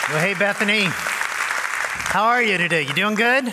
Well, hey, Bethany. How are you today? You doing good?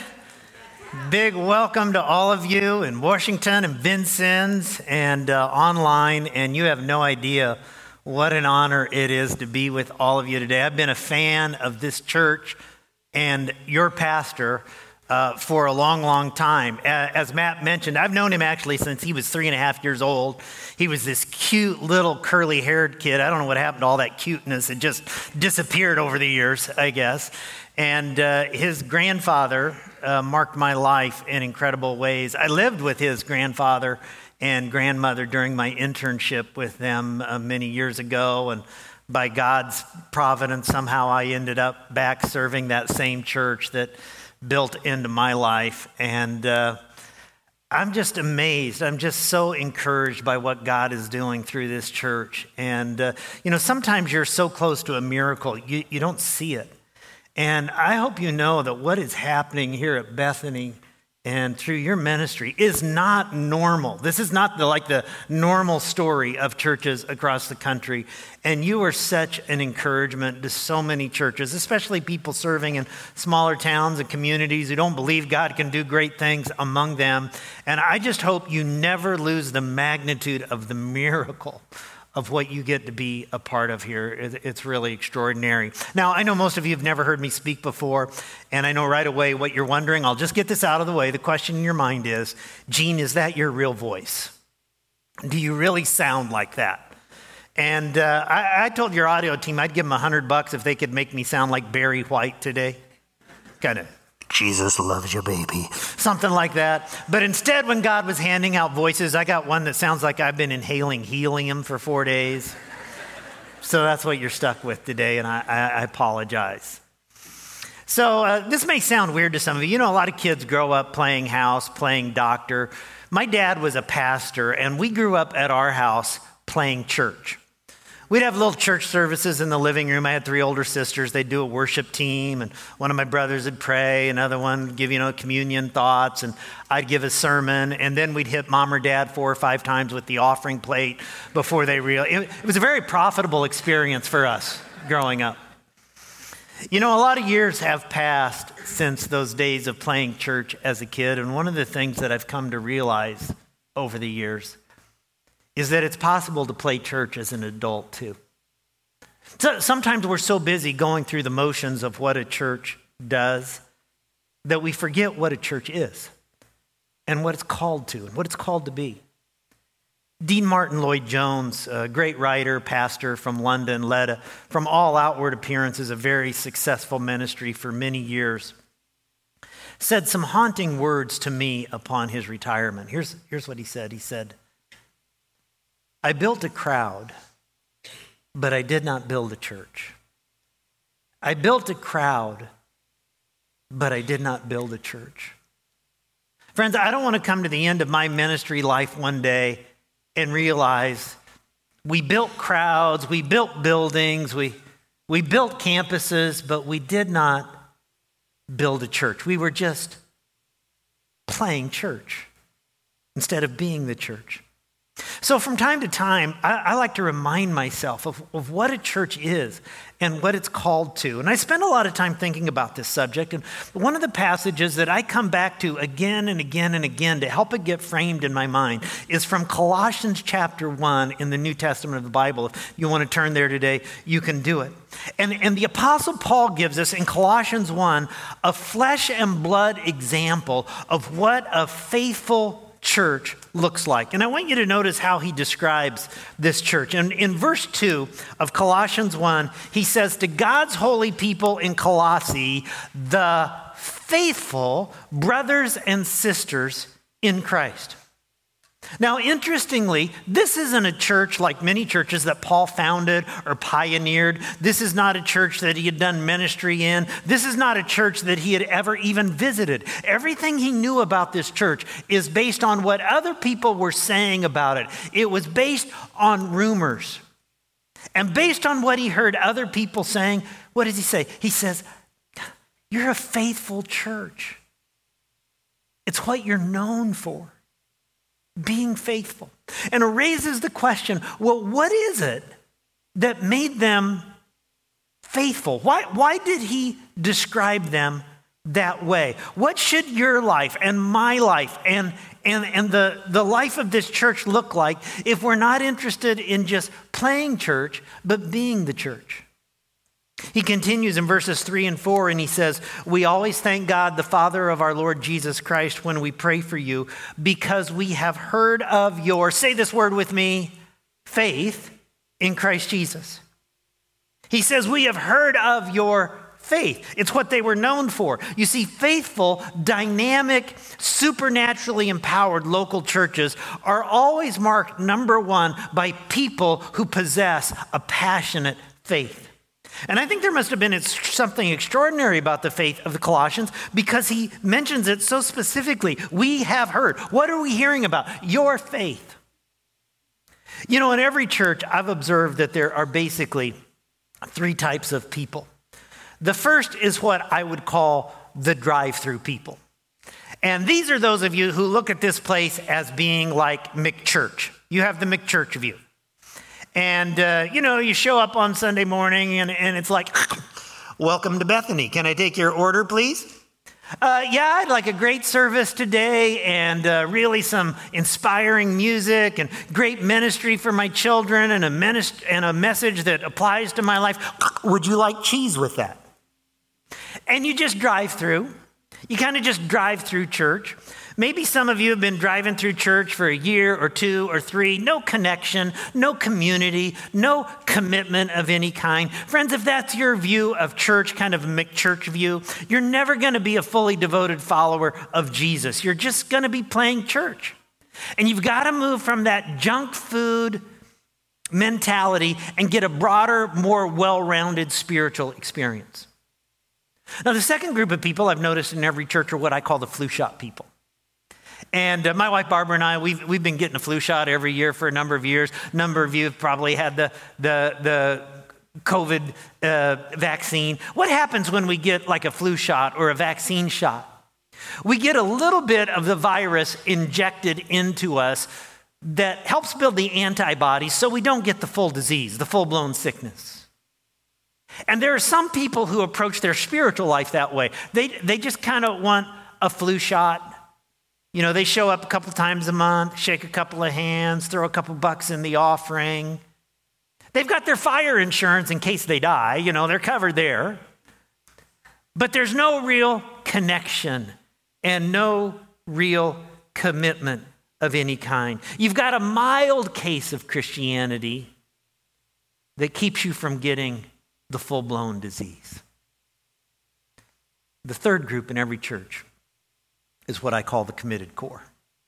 Big welcome to all of you in Washington and Vincennes and online. And you have no idea what an honor it is to be with all of you today. I've been a fan of this church and your pastor for a long, long time. As Matt mentioned, I've known him actually since he was 3.5 years old. He was this cute little curly-haired kid. I don't know what happened to all that cuteness. It just disappeared over the years, I guess. And his grandfather marked my life in incredible ways. I lived with his grandfather and grandmother during my internship with them many years ago. And by God's providence, somehow I ended up back serving that same church that built into my life. And I'm just amazed. I'm just so encouraged by what God is doing through this church. And, sometimes you're so close to a miracle, you don't see it. And I hope you know that what is happening here at Bethany and through your ministry is not normal. This is not the normal story of churches across the country. And you are such an encouragement to so many churches, especially people serving in smaller towns and communities who don't believe God can do great things among them. And I just hope you never lose the magnitude of the miracle of what you get to be a part of here. It's really extraordinary. Now, I know most of you have never heard me speak before, and I know right away what you're wondering. I'll just get this out of the way. The question in your mind is, Gene, is that your real voice? Do you really sound like that? And I told your audio team I'd give them $100 if they could make me sound like Barry White today. Kind of, Jesus loves you, baby. Something like that. But instead, when God was handing out voices, I got one that sounds like I've been inhaling helium for 4 days. So that's what you're stuck with today, and I apologize. So this may sound weird to some of you. You know, a lot of kids grow up playing house, playing doctor. My dad was a pastor, and we grew up at our house playing church. We'd have little church services in the living room. I had 3 older sisters. They'd do a worship team, and one of my brothers would pray, another one would give, communion thoughts, and I'd give a sermon, and then we'd hit mom or dad 4 or 5 times with the offering plate before they realized. It was a very profitable experience for us growing up. A lot of years have passed since those days of playing church as a kid, and one of the things that I've come to realize over the years is that it's possible to play church as an adult too. So sometimes we're so busy going through the motions of what a church does that we forget what a church is and what it's called to and what it's called to be. Dean Martin Lloyd-Jones, a great writer, pastor from London, led from all outward appearances a very successful ministry for many years, said some haunting words to me upon his retirement. Here's what he said. He said, I built a crowd, but I did not build a church. I built a crowd, but I did not build a church. Friends, I don't want to come to the end of my ministry life one day and realize we built crowds, we built buildings, we built campuses, but we did not build a church. We were just playing church instead of being the church. So from time to time, I like to remind myself of what a church is and what it's called to. And I spend a lot of time thinking about this subject. And one of the passages that I come back to again and again and again to help it get framed in my mind is from Colossians chapter 1 in the New Testament of the Bible. If you want to turn there today, you can do it. And the Apostle Paul gives us in Colossians 1 a flesh and blood example of what a faithful church looks like. And I want you to notice how he describes this church. And in verse 2 of Colossians 1, he says, to God's holy people in Colossae, the faithful brothers and sisters in Christ. Now, interestingly, this isn't a church like many churches that Paul founded or pioneered. This is not a church that he had done ministry in. This is not a church that he had ever even visited. Everything he knew about this church is based on what other people were saying about it. It was based on rumors. And based on what he heard other people saying, what does he say? He says, you're a faithful church. It's what you're known for. Being faithful. And it raises the question, well, what is it that made them faithful. Why did he describe them that way? What should your life and my life and the life of this church look like if we're not interested in just playing church, but being the church? He continues in verses 3 and 4, and he says, we always thank God, the Father of our Lord Jesus Christ, when we pray for you, because we have heard of your, say this word with me, faith in Christ Jesus. He says, we have heard of your faith. It's what they were known for. You see, faithful, dynamic, supernaturally empowered local churches are always marked, number one, by people who possess a passionate faith. And I think there must have been something extraordinary about the faith of the Colossians because he mentions it so specifically. We have heard. What are we hearing about? Your faith. You know, in every church, I've observed that there are basically three types of people. The first is what I would call the drive-through people. And these are those of you who look at this place as being like McChurch. You have the McChurch view. And, you show up on Sunday morning and it's like, welcome to Bethany. Can I take your order, please? Yeah, I'd like a great service today and really some inspiring music and great ministry for my children and a message that applies to my life. Would you like cheese with that? And you just drive through. You kind of just drive through church. Maybe some of you have been driving through church for a year or two or three. No connection, no community, no commitment of any kind. Friends, if that's your view of church, kind of a McChurch view, you're never going to be a fully devoted follower of Jesus. You're just going to be playing church. And you've got to move from that junk food mentality and get a broader, more well-rounded spiritual experience. Now, the second group of people I've noticed in every church are what I call the flu shot people. And my wife Barbara and I, we've been getting a flu shot every year for a number of years. A number of you have probably had the COVID vaccine. What happens when we get like a flu shot or a vaccine shot? We get a little bit of the virus injected into us that helps build the antibodies so we don't get the full disease, the full-blown sickness. And there are some people who approach their spiritual life that way. They just kind of want a flu shot. You know, they show up a couple times a month, shake a couple of hands, throw a couple bucks in the offering. They've got their fire insurance in case they die. You know, they're covered there. But there's no real connection and no real commitment of any kind. You've got a mild case of Christianity that keeps you from getting the full-blown disease. The third group in every church is what I call the committed core.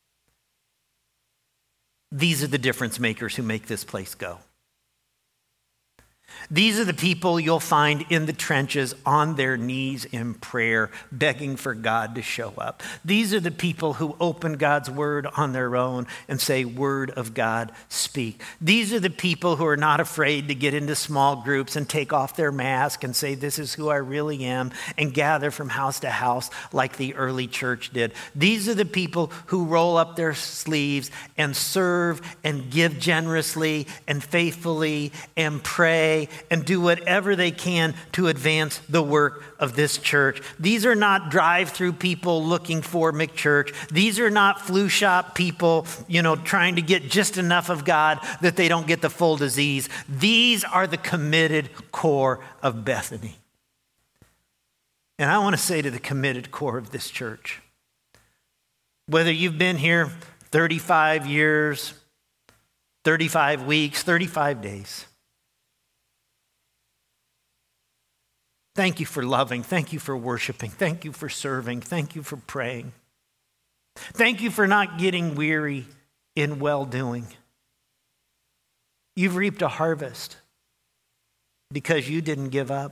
These are the difference makers who make this place go. These are the people you'll find in the trenches on their knees in prayer, begging for God to show up. These are the people who open God's word on their own and say, Word of God, speak. These are the people who are not afraid to get into small groups and take off their mask and say, this is who I really am, and gather from house to house like the early church did. These are the people who roll up their sleeves and serve and give generously and faithfully and pray and do whatever they can to advance the work of this church. These are not drive-through people looking for McChurch. These are not flu shot people, trying to get just enough of God that they don't get the full disease. These are the committed core of Bethany. And I want to say to the committed core of this church, whether you've been here 35 years, 35 weeks, 35 days, thank you for loving. Thank you for worshiping. Thank you for serving. Thank you for praying. Thank you for not getting weary in well-doing. You've reaped a harvest because you didn't give up.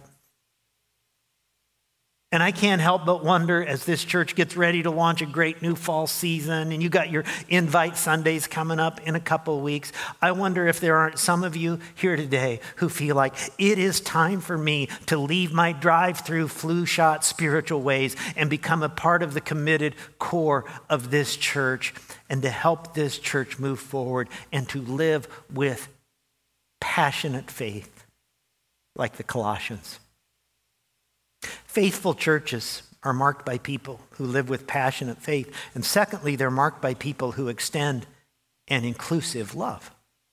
And I can't help but wonder, as this church gets ready to launch a great new fall season, and you got your Invite Sundays coming up in a couple of weeks, I wonder if there aren't some of you here today who feel like it is time for me to leave my drive-through flu shot spiritual ways and become a part of the committed core of this church and to help this church move forward and to live with passionate faith like the Colossians. faithful churches are marked by people who live with passionate faith. And secondly, they're marked by people who extend an inclusive love.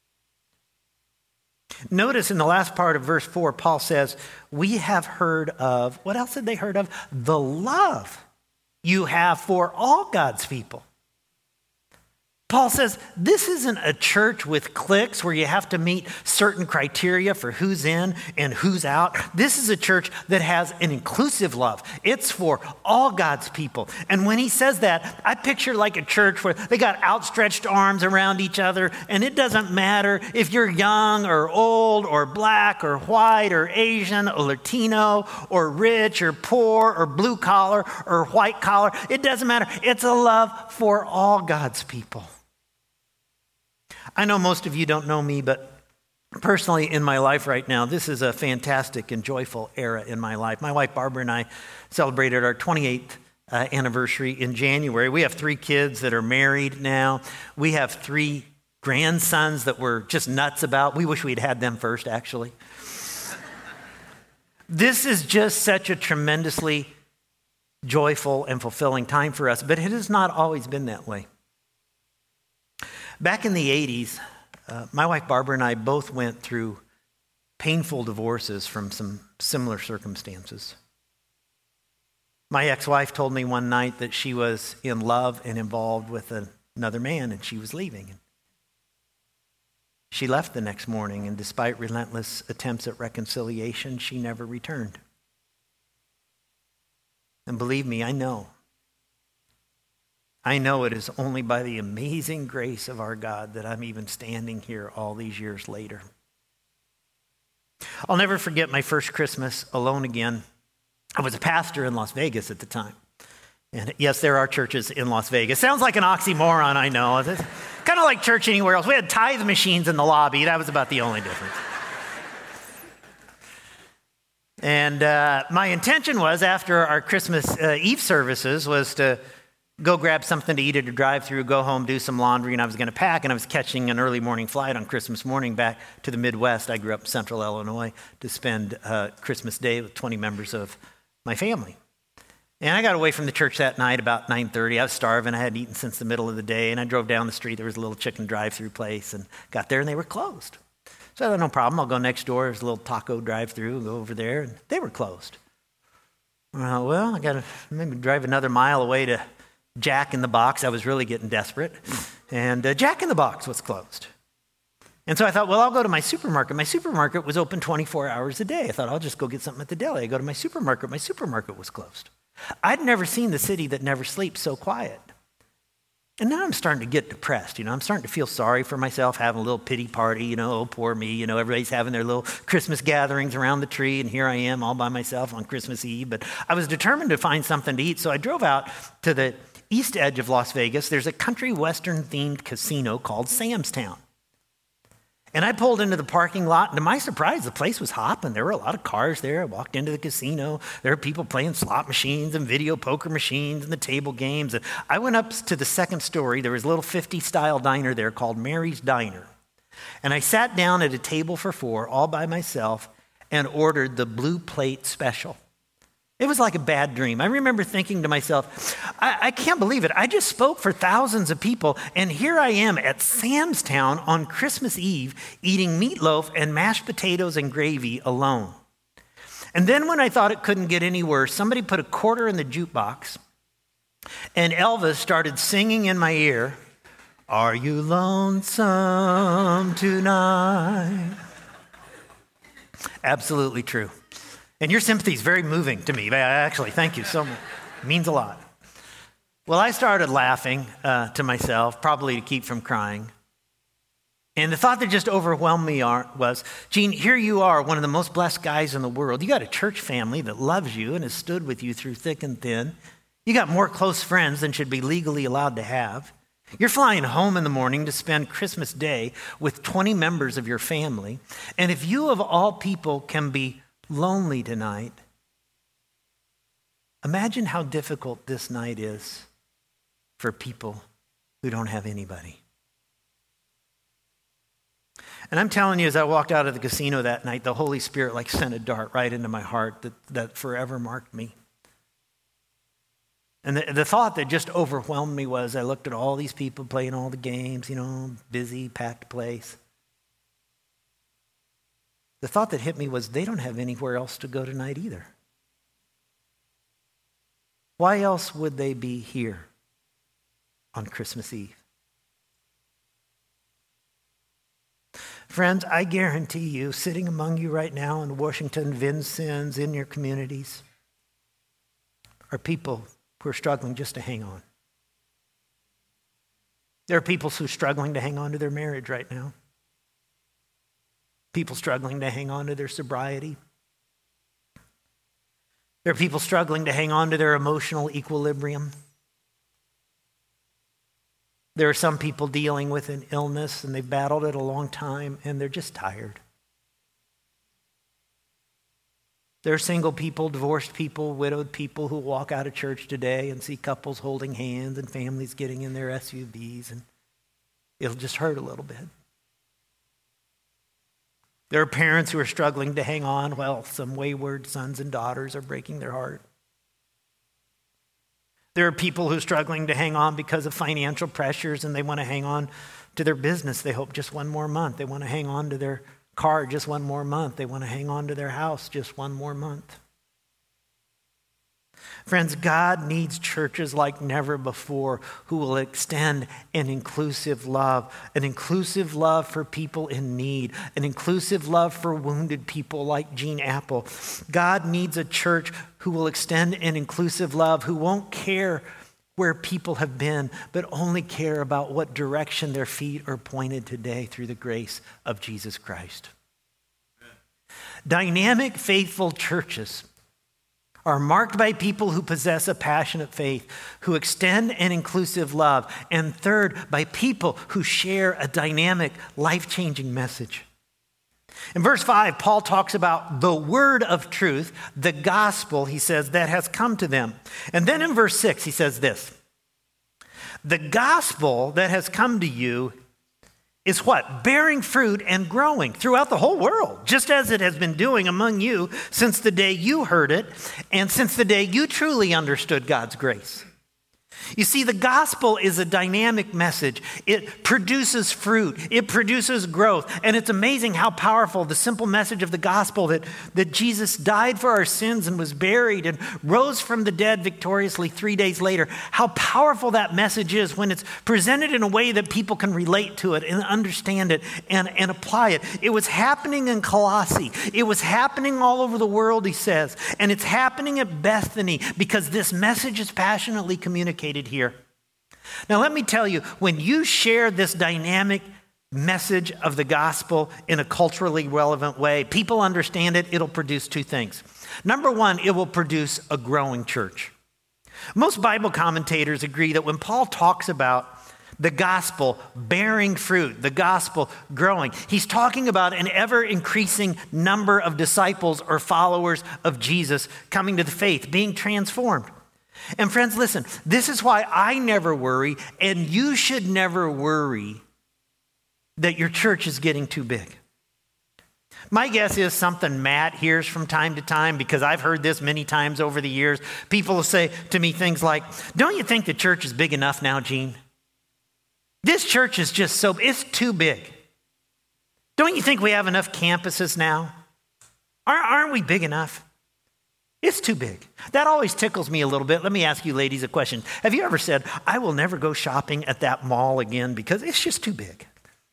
Notice in the last part of verse 4, Paul says, we have heard of, what else had they heard of? The love you have for all God's people. Paul says, this isn't a church with cliques where you have to meet certain criteria for who's in and who's out. This is a church that has an inclusive love. It's for all God's people. And when he says that, I picture like a church where they got outstretched arms around each other, and it doesn't matter if you're young or old or black or white or Asian or Latino or rich or poor or blue collar or white collar. It doesn't matter. It's a love for all God's people. I know most of you don't know me, but personally in my life right now, this is a fantastic and joyful era in my life. My wife Barbara and I celebrated our 28th anniversary in January. We have 3 kids that are married now. We have 3 grandsons that we're just nuts about. We wish we'd had them first, actually. This is just such a tremendously joyful and fulfilling time for us, but it has not always been that way. Back in the 80s, my wife Barbara and I both went through painful divorces from some similar circumstances. My ex-wife told me one night that she was in love and involved with another man and she was leaving. She left the next morning, and despite relentless attempts at reconciliation, she never returned. And believe me, I know it is only by the amazing grace of our God that I'm even standing here all these years later. I'll never forget my first Christmas alone again. I was a pastor in Las Vegas at the time. And yes, there are churches in Las Vegas. Sounds like an oxymoron, I know. It's kind of like church anywhere else. We had tithe machines in the lobby. That was about the only difference. And my intention was, after our Christmas Eve services, was to go grab something to eat at a drive-thru, go home, do some laundry, and I was going to pack, and I was catching an early morning flight on Christmas morning back to the Midwest. I grew up in central Illinois to spend Christmas Day with 20 members of my family. And I got away from the church that night about 9:30. I was starving. I hadn't eaten since the middle of the day, and I drove down the street. There was a little chicken drive-thru place, and got there, and they were closed. So I thought, no problem. I'll go next door. There's a little taco drive-thru, go over there, and they were closed. Well, I got to maybe drive another mile away to Jack in the Box. I was really getting desperate. And Jack in the Box was closed. And so I thought, well, I'll go to my supermarket. My supermarket was open 24 hours a day. I thought, I'll just go get something at the deli. I go to my supermarket. My supermarket was closed. I'd never seen the city that never sleeps so quiet. And now I'm starting to get depressed. I'm starting to feel sorry for myself, having a little pity party. Oh, poor me. Everybody's having their little Christmas gatherings around the tree, and here I am all by myself on Christmas Eve. But I was determined to find something to eat, so I drove out to the east edge of Las Vegas. There's a country western themed casino called Sam's Town. And I pulled into the parking lot, and to my surprise, the place was hopping. There were a lot of cars there. I walked into the casino. There were people playing slot machines and video poker machines and the table games. And I went up to the second story. There was a little 50s-style diner there called Mary's Diner. And I sat down at a table for 4 all by myself and ordered the Blue Plate Special. It was like a bad dream. I remember thinking to myself, I can't believe it. I just spoke for thousands of people, and here I am at Sam's Town on Christmas Eve eating meatloaf and mashed potatoes and gravy alone. And then when I thought it couldn't get any worse, somebody put a quarter in the jukebox, and Elvis started singing in my ear, "Are you lonesome tonight?" Absolutely true. And your sympathy is very moving to me. Actually, thank you so much. It means a lot. Well, I started laughing to myself, probably to keep from crying. And the thought that just overwhelmed me was, Gene, here you are, one of the most blessed guys in the world. You got a church family that loves you and has stood with you through thick and thin. You got more close friends than should be legally allowed to have. You're flying home in the morning to spend Christmas Day with 20 members of your family. And if you of all people can be lonely tonight, imagine how difficult this night is for people who don't have anybody. And I'm telling you, as I walked out of the casino that night, the Holy Spirit like sent a dart right into my heart that forever marked me. And the thought that just overwhelmed me was I looked at all these people playing all the games, busy, packed place. The thought that hit me was they don't have anywhere else to go tonight either. Why else would they be here on Christmas Eve? Friends, I guarantee you, sitting among you right now in Washington, Vincennes, in your communities, are people who are struggling just to hang on. There are people who are struggling to hang on to their marriage right now. People struggling to hang on to their sobriety. There are people struggling to hang on to their emotional equilibrium. There are some people dealing with an illness and they've battled it a long time and they're just tired. There are single people, divorced people, widowed people who walk out of church today and see couples holding hands and families getting in their SUVs, and it'll just hurt a little bit. There are parents who are struggling to hang on while some wayward sons and daughters are breaking their heart. There are people who are struggling to hang on because of financial pressures and they want to hang on to their business. They hope just one more month. They want to hang on to their car just one more month. They want to hang on to their house just one more month. Friends, God needs churches like never before who will extend an inclusive love for people in need, an inclusive love for wounded people like Gene Apple. God needs a church who will extend an inclusive love, who won't care where people have been, but only care about what direction their feet are pointed today through the grace of Jesus Christ. Amen. Dynamic, faithful churches are marked by people who possess a passionate faith, who extend an inclusive love, and third, by people who share a dynamic, life-changing message. In verse 5, Paul talks about the word of truth, the gospel, he says, that has come to them. And then in verse 6, he says this: the gospel that has come to you is what? Bearing fruit and growing throughout the whole world, just as it has been doing among you since the day you heard it and since the day you truly understood God's grace. You see, the gospel is a dynamic message. It produces fruit. It produces growth. And it's amazing how powerful the simple message of the gospel that Jesus died for our sins and was buried and rose from the dead victoriously 3 days later, how powerful that message is when it's presented in a way that people can relate to it and understand it and apply it. It was happening in Colossae. It was happening all over the world, he says. And it's happening at Bethany because this message is passionately communicated here. Now, let me tell you, when you share this dynamic message of the gospel in a culturally relevant way, people understand it, it'll produce two things. Number one, it will produce a growing church. Most Bible commentators agree that when Paul talks about the gospel bearing fruit, the gospel growing, he's talking about an ever-increasing number of disciples or followers of Jesus coming to the faith, being transformed. And friends, listen, this is why I never worry, and you should never worry that your church is getting too big. My guess is something Matt hears from time to time, because I've heard this many times over the years. People will say to me things like, "Don't you think the church is big enough now, Gene? This church is just it's too big. Don't you think we have enough campuses now? Aren't we big enough? It's too big." That always tickles me a little bit. Let me ask you ladies a question. Have you ever said, "I will never go shopping at that mall again because it's just too big,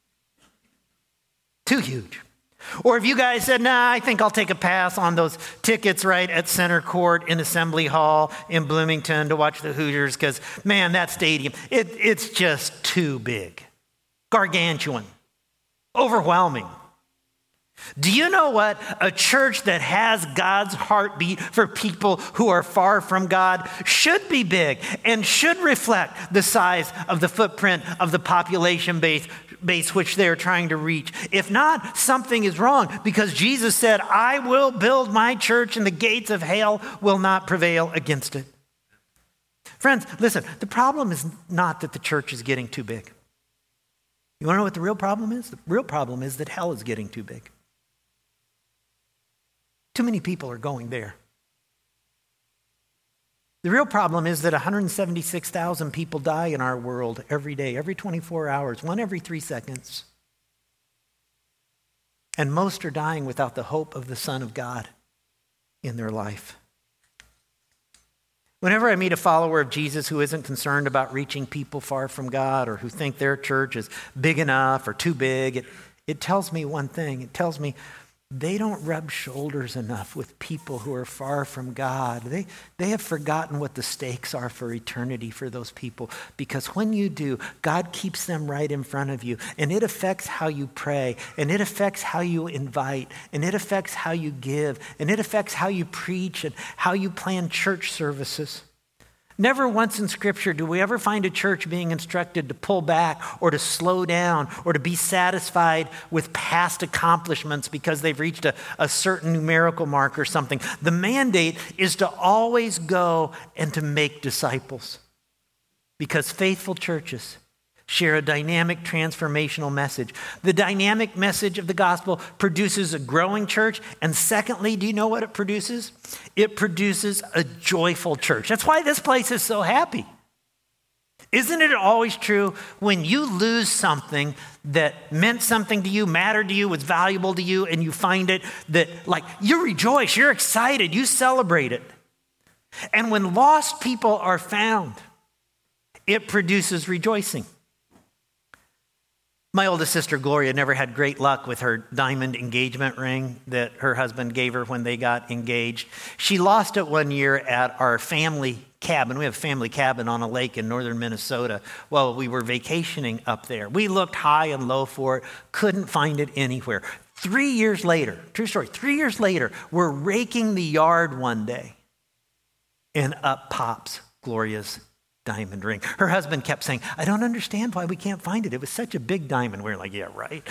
too huge"? Or have you guys said, "Nah, I think I'll take a pass on those tickets right at Center Court in Assembly Hall in Bloomington to watch the Hoosiers because, man, that stadium, it's just too big, gargantuan, overwhelming"? Do you know what? A church that has God's heartbeat for people who are far from God should be big and should reflect the size of the footprint of the population base which they're trying to reach. If not, something is wrong, because Jesus said, "I will build my church and the gates of hell will not prevail against it." Friends, listen, the problem is not that the church is getting too big. You want to know what the real problem is? The real problem is that hell is getting too big. Too many people are going there. The real problem is that 176,000 people die in our world every day, every 24 hours, one every 3 seconds. And most are dying without the hope of the Son of God in their life. Whenever I meet a follower of Jesus who isn't concerned about reaching people far from God or who think their church is big enough or too big, it tells me one thing. It tells me they don't rub shoulders enough with people who are far from God. They have forgotten what the stakes are for eternity for those people, because when you do, God keeps them right in front of you, and it affects how you pray, and it affects how you invite, and it affects how you give, and it affects how you preach and how you plan church services. Never once in Scripture do we ever find a church being instructed to pull back or to slow down or to be satisfied with past accomplishments because they've reached a certain numerical mark or something. The mandate is to always go and to make disciples, because faithful churches share a dynamic, transformational message. The dynamic message of the gospel produces a growing church. And secondly, do you know what it produces? It produces a joyful church. That's why this place is so happy. Isn't it always true when you lose something that meant something to you, mattered to you, was valuable to you, and you find it that, like, you rejoice, you're excited, you celebrate it. And when lost people are found, it produces rejoicing. My oldest sister, Gloria, never had great luck with her diamond engagement ring that her husband gave her when they got engaged. She lost it one year at our family cabin. We have a family cabin on a lake in northern Minnesota. Well, we were vacationing up there. We looked high and low for it, couldn't find it anywhere. 3 years later, true story, 3 years later, we're raking the yard one day, and up pops Gloria's diamond ring. Her husband kept saying, I don't understand why we can't find it. It was such a big diamond. We were like, yeah, right.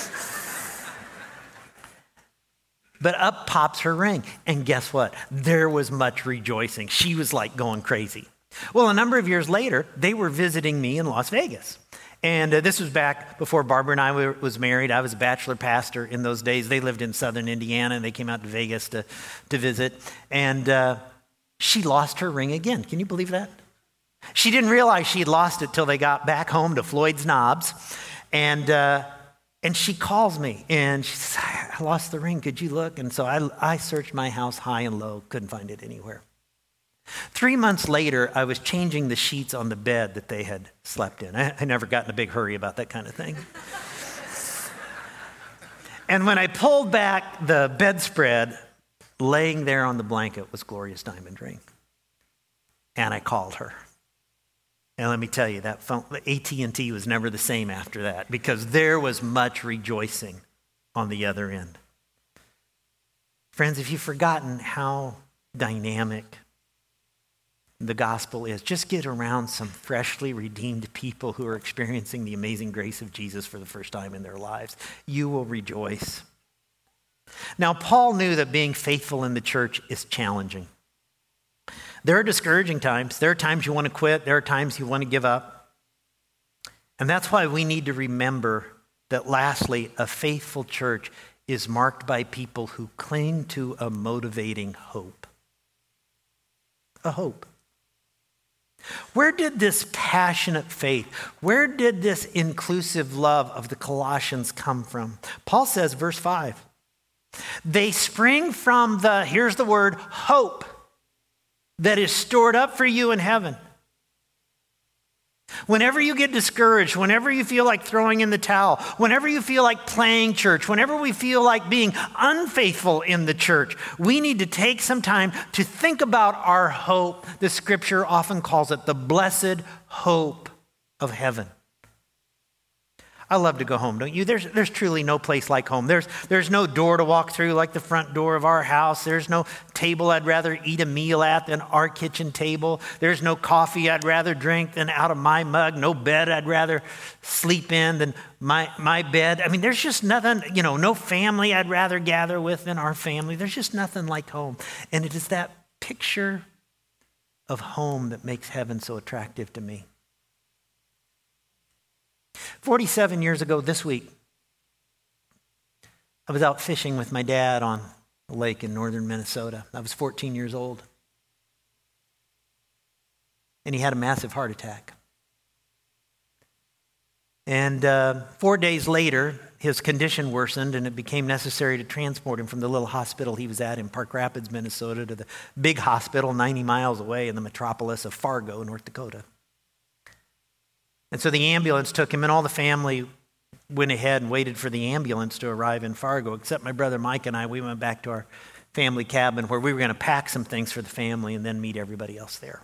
But up pops her ring. And guess what? There was much rejoicing. She was like going crazy. Well, a number of years later, they were visiting me in Las Vegas. And this was back before Barbara and I was married. I was a bachelor pastor in those days. They lived in southern Indiana, and they came out to Vegas to visit. And she lost her ring again. Can you believe that? She didn't realize she had lost it till they got back home to Floyd's Knobs. And she calls me, and she says, I lost the ring. Could you look? And so I searched my house high and low, couldn't find it anywhere. 3 months later, I was changing the sheets on the bed that they had slept in. I never got in a big hurry about that kind of thing. And when I pulled back the bedspread, laying there on the blanket was Gloria's diamond ring. And I called her. And let me tell you, that phone, AT&T was never the same after that, because there was much rejoicing on the other end. Friends, if you've forgotten how dynamic the gospel is, just get around some freshly redeemed people who are experiencing the amazing grace of Jesus for the first time in their lives. You will rejoice. Now, Paul knew that being faithful in the church is challenging. There are discouraging times. There are times you want to quit. There are times you want to give up. And that's why we need to remember that, lastly, a faithful church is marked by people who cling to a motivating hope. A hope. Where did this passionate faith, where did this inclusive love of the Colossians come from? Paul says, verse 5, they spring from the, here's the word, hope that is stored up for you in heaven. Whenever you get discouraged, whenever you feel like throwing in the towel, whenever you feel like playing church, whenever we feel like being unfaithful in the church, we need to take some time to think about our hope. The scripture often calls it the blessed hope of heaven. I love to go home, don't you? There's truly no place like home. There's no door to walk through like the front door of our house. There's no table I'd rather eat a meal at than our kitchen table. There's no coffee I'd rather drink than out of my mug. No bed I'd rather sleep in than my bed. I mean, there's just nothing, no family I'd rather gather with than our family. There's just nothing like home. And it is that picture of home that makes heaven so attractive to me. 47 years ago this week, I was out fishing with my dad on a lake in northern Minnesota. I was 14 years old. And he had a massive heart attack. And 4 days later, his condition worsened and it became necessary to transport him from the little hospital he was at in Park Rapids, Minnesota, to the big hospital 90 miles away in the metropolis of Fargo, North Dakota. And so the ambulance took him, and all the family went ahead and waited for the ambulance to arrive in Fargo, except my brother Mike and I. We went back to our family cabin where we were going to pack some things for the family and then meet everybody else there.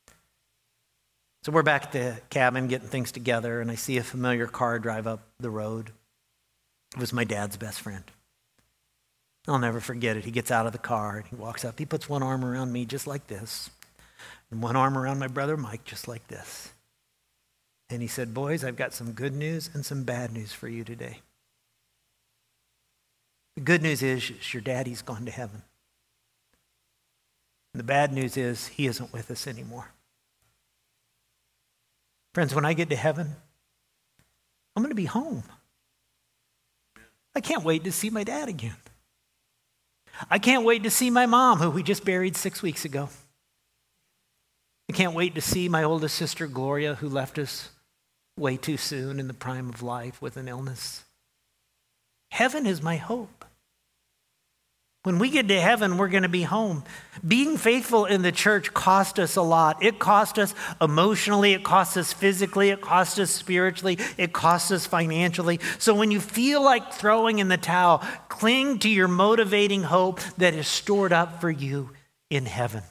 So we're back at the cabin getting things together, and I see a familiar car drive up the road. It was my dad's best friend. I'll never forget it. He gets out of the car and he walks up. He puts one arm around me just like this, and one arm around my brother Mike just like this. And he said, "Boys, I've got some good news and some bad news for you today. The good news is your daddy's gone to heaven. And the bad news is he isn't with us anymore. Friends, when I get to heaven, I'm going to be home. I can't wait to see my dad again. I can't wait to see my mom, who we just buried 6 weeks ago. I can't wait to see my oldest sister, Gloria, who left us way too soon in the prime of life with an illness. Heaven is my hope. When we get to heaven, we're going to be home. Being faithful in the church cost us a lot. It cost us emotionally, it cost us physically, it cost us spiritually, it cost us financially. So when you feel like throwing in the towel, cling to your motivating hope that is stored up for you in heaven.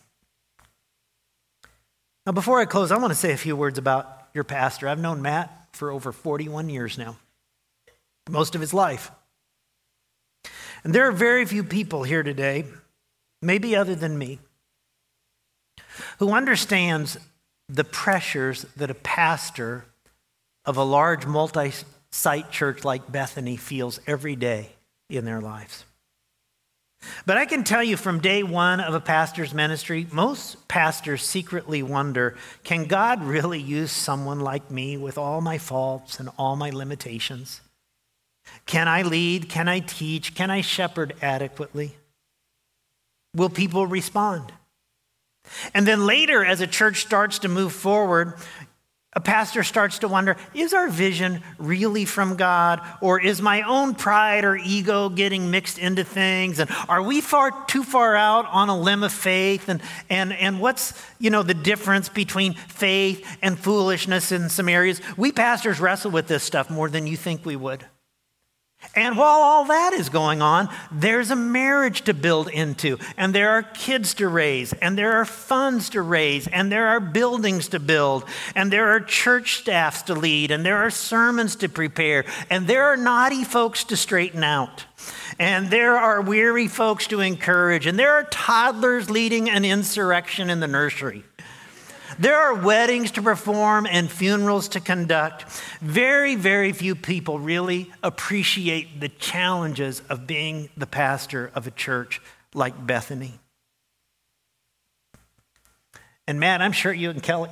Now, before I close, I want to say a few words about your pastor. I've known Matt for over 41 years now, most of his life. And there are very few people here today, maybe other than me, who understands the pressures that a pastor of a large multi-site church like Bethany feels every day in their lives. But I can tell you from day one of a pastor's ministry, most pastors secretly wonder, can God really use someone like me with all my faults and all my limitations? Can I lead? Can I teach? Can I shepherd adequately? Will people respond? And then later, as a church starts to move forward, a pastor starts to wonder, is our vision really from God? Or is my own pride or ego getting mixed into things? And are we too far out on a limb of faith? And what's, the difference between faith and foolishness in some areas? We pastors wrestle with this stuff more than you think we would. And while all that is going on, there's a marriage to build into, and there are kids to raise, and there are funds to raise, and there are buildings to build, and there are church staffs to lead, and there are sermons to prepare, and there are naughty folks to straighten out, and there are weary folks to encourage, and there are toddlers leading an insurrection in the nursery. There are weddings to perform and funerals to conduct. Very, very few people really appreciate the challenges of being the pastor of a church like Bethany. And Matt, I'm sure you and Kelly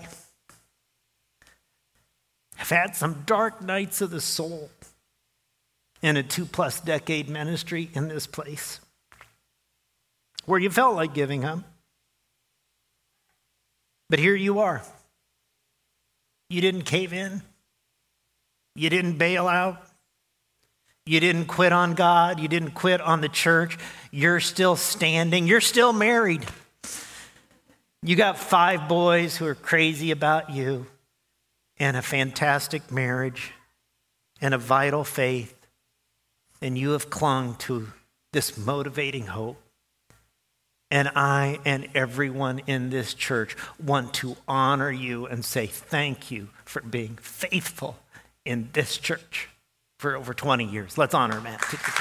have had some dark nights of the soul in a 2+ decade ministry in this place where you felt like giving up. But here you are. You didn't cave in. You didn't bail out. You didn't quit on God. You didn't quit on the church. You're still standing. You're still married. You got 5 boys who are crazy about you, and a fantastic marriage, and a vital faith. And you have clung to this motivating hope. And I and everyone in this church want to honor you and say thank you for being faithful in this church for over 20 years. Let's honor Matt.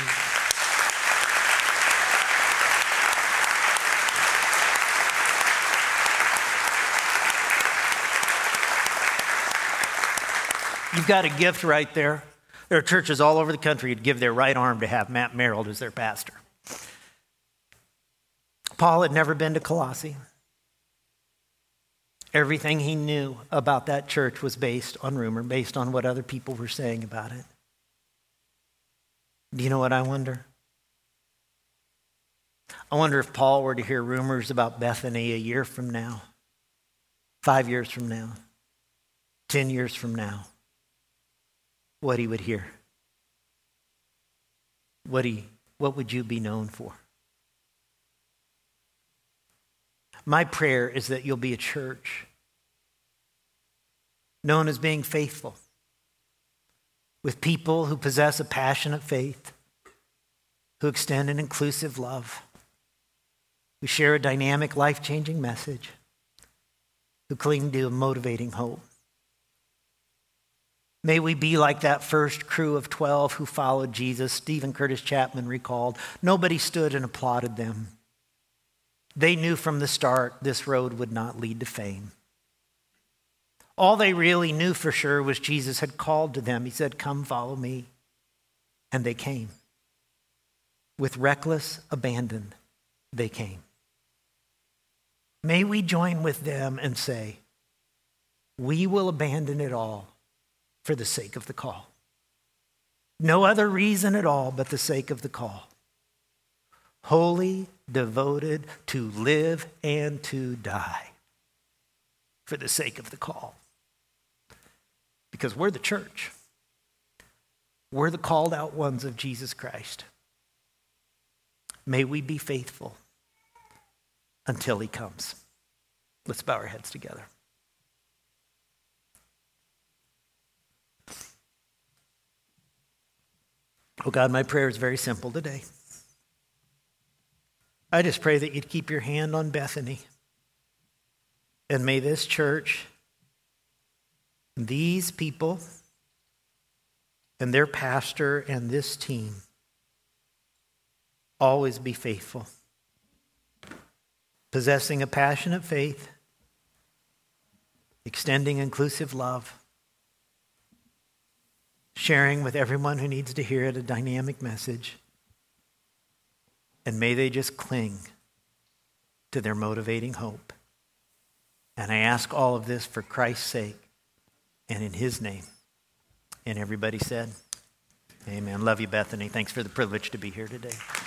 You've got a gift right there. There are churches all over the country who'd give their right arm to have Matt Merrill as their pastor. Paul had never been to Colossae. Everything he knew about that church was based on rumor, based on what other people were saying about it. Do you know what I wonder? I wonder if Paul were to hear rumors about Bethany a year from now, 5 years from now, 10 years from now, what he would hear. What would you be known for? My prayer is that you'll be a church known as being faithful, with people who possess a passionate faith, who extend an inclusive love, who share a dynamic, life-changing message, who cling to a motivating hope. May we be like that first crew of 12 who followed Jesus. Stephen Curtis Chapman recalled, nobody stood and applauded them. They knew from the start this road would not lead to fame. All they really knew for sure was Jesus had called to them. He said, come follow me. And they came. With reckless abandon, they came. May we join with them and say, we will abandon it all for the sake of the call. No other reason at all but the sake of the call. Wholly devoted to live and to die for the sake of the call. Because we're the church. We're the called out ones of Jesus Christ. May we be faithful until he comes. Let's bow our heads together. Oh God, my prayer is very simple today. I just pray that you'd keep your hand on Bethany. And may this church, these people, and their pastor and this team always be faithful, possessing a passionate faith, extending inclusive love, sharing with everyone who needs to hear it a dynamic message. And may they just cling to their motivating hope. And I ask all of this for Christ's sake and in his name. And everybody said, amen. Love you, Bethany. Thanks for the privilege to be here today.